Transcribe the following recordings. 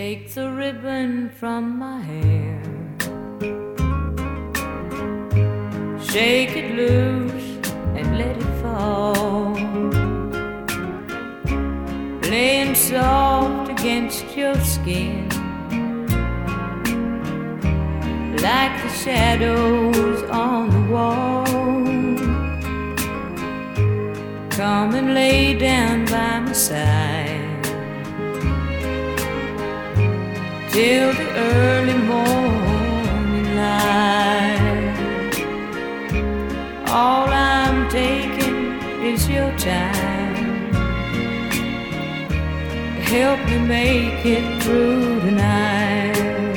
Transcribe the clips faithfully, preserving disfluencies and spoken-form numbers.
Take the ribbon from my hair, shake it loose and let it fall, laying soft against your skin, like the shadows on the wall. Come and lay down by my side till the early morning light. All I'm taking is your time. Help me make it through tonight.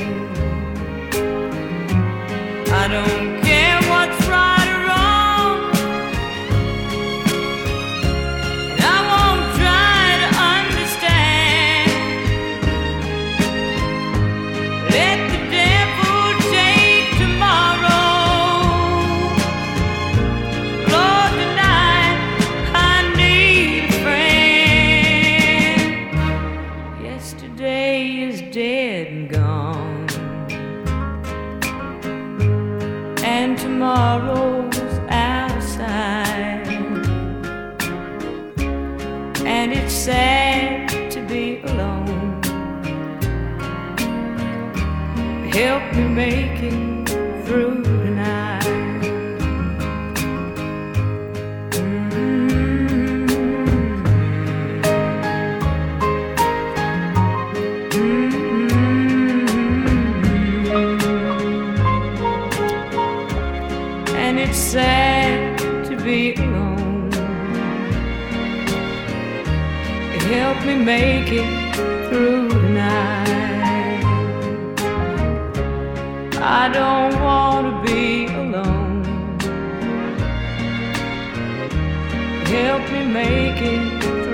I don't care what's right or wrong, and I won't try to understand. Let the devil take tomorrow. Lord, tonight I need a friend. Yesterday is dead and gone, and tomorrow's outside, and it's sad to be alone. Help me make it through tonight. Mm-hmm. Mm-hmm. And it's sad to be alone. Help me make it through tonight. I don't want to be alone. Help me make it